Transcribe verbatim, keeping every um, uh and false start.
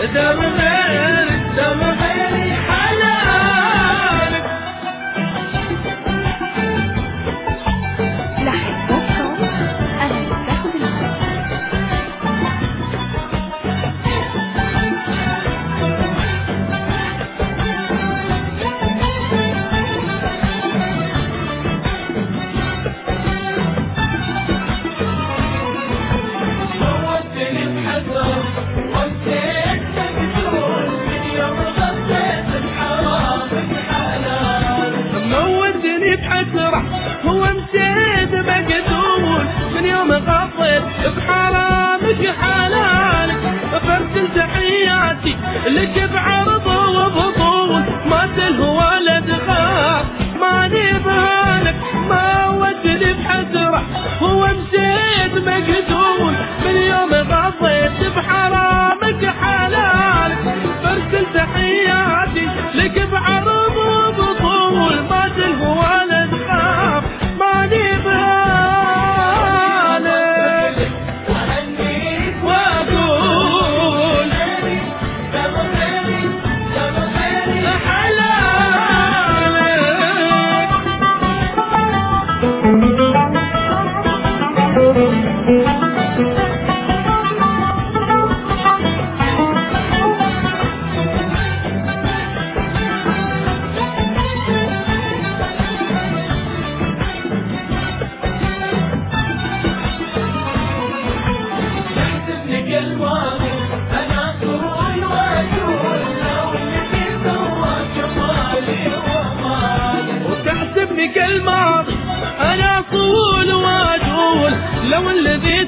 دم غيرك دم غيري حلالك. لحن دوت كوم أنا باخد الموت. ومشيت مقتول من يوم غطيت بحرامك حلالك. فرسل تحياتي لك بعرض وبطول ما تلهو ولا تخاف ماني بالك ما ودني بحسرة. ومشيت مقتول من يوم غطيت بحرامك حلالك. فرسل تحياتي لك بعرض وبطول ما تلهو ولا تخاف ماني بالك. واقول الماضي أنا أقول وأقول لو الذي